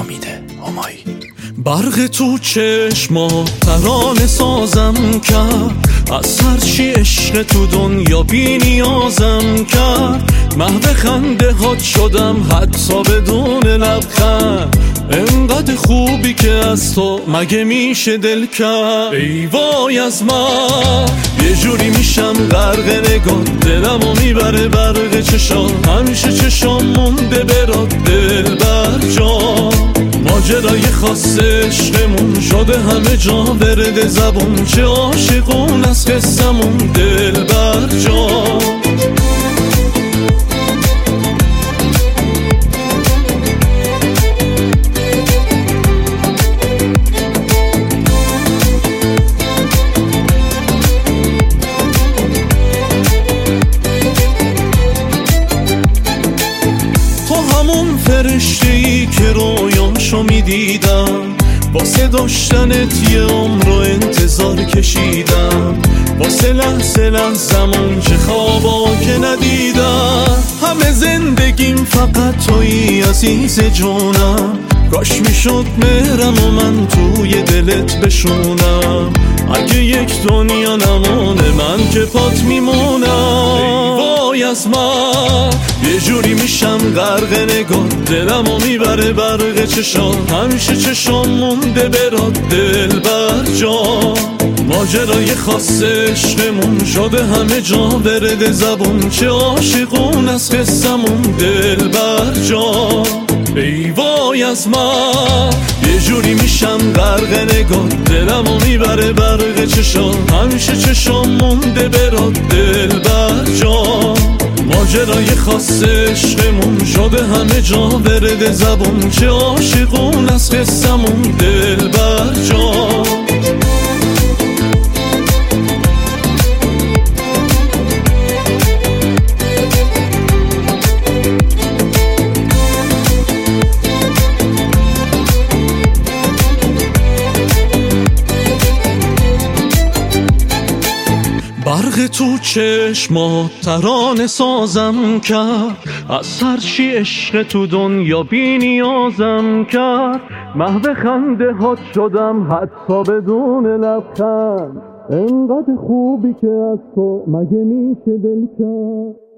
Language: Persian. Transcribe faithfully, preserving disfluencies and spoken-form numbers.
حمید همایی. برق تو چشما ترانه سازم کرد، از هرچی عشق تو دنیا بی نیازم کرد. محو خنده هات شدم حتی بدون لبخند، انقدر خوبی که از تو مگه میشه دل کرد. ای وای از من یه جوری میشم غرق نگاه، دلمو میبره برق چشام، همیشه چشام مونده برات دل بر جا. ماجرای خاص عشقمون شده همه جا ورد زبون، چه عاشقون از قصمون دل بر جا. فرشته‌ای که رویاشو میدیدم، واسه داشتنت یه عمر و انتظار کشیدم، واسه لحظه لحظمون چه خوابا که ندیدم. همه زندگیم فقط تویی عزیز جونم، کاش میشد مهرم و من توی دلت بشونم. اگه یک دنیا نمونه من که پات میمونم. ای وای از من یه جوری میشم غرق نگاه، دلمو میبره برق چشام، همیشه چشام مونده برات دل بر جا. ماجرای خاص عشقمون شده همه جا ورد زبون، چه عاشقون از قصمون دل بر جا. ای وای از من یه جوری میشم غرق نگاه، دلمو میبره برق چشام، همیشه چشام مونده برات دل بر جا. ماجرای خاص عشقمون شده همه جا ورد زبون، چه عاشقون از قصمون دل بر جا. برق تو چشما ترانه سازم کرد، از هرچی عشق تو دنیا بی نیازم کرد. محو خنده هات شدم حتی بدون لبخند، انقدر خوبی که از تو مگه میشه دل کرد.